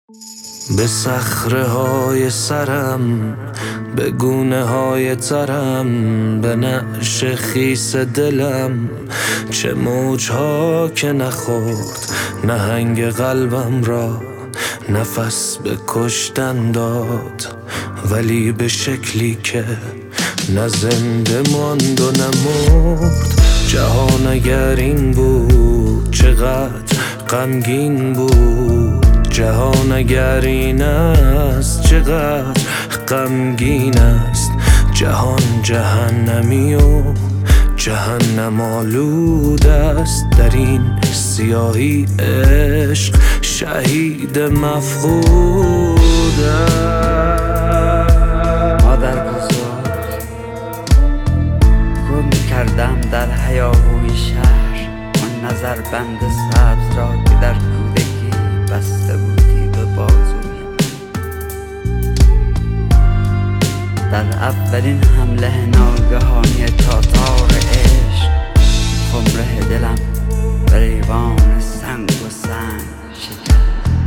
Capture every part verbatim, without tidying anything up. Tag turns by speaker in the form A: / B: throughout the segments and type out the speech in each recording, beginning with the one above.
A: به صخره های سرم، به گونه های ترم، به نعش خیس دلم، چه موجها که نخورد نهنگ قلبم را نفس به کشتن داد، ولی به شکلی که نه زنده ماند و نمرد. جهان اگر این بود چقدر غمگین بود، جهان اگر این است چقدر غمگین است. جهان جهنمی و جهنم آلود است، در این سیاهی عشق شهید مفقود است.
B: مادر بزرگ، گم کردم در هیاهوی شهر آن نظر بند سبز را که در کودکی بسته بودی به بازویم. در اولین حمله ناگهانی تاتار عشق، خمره دلم به ریوان سنگ و سنگ شکست.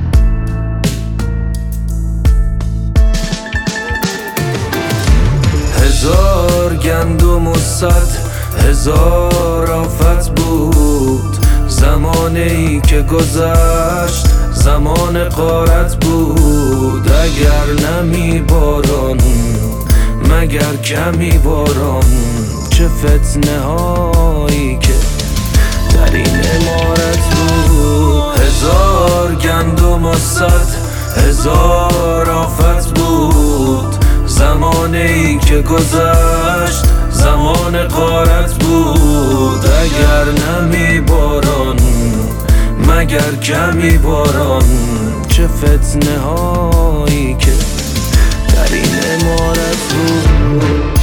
A: هزار گندم و صد هزار آفت بود، زمانی که گذشت زمان غارت بود. اگر نمی باران مگر کمی باران، چه فتنه هایی که در این عمارت بود. هزار گندم و صد هزار آفت بود، زمانی که گذشت زمان غارت بود. اگر نمی باران مگر کمی باران، چه فتنه هایی که در این عمارت بود.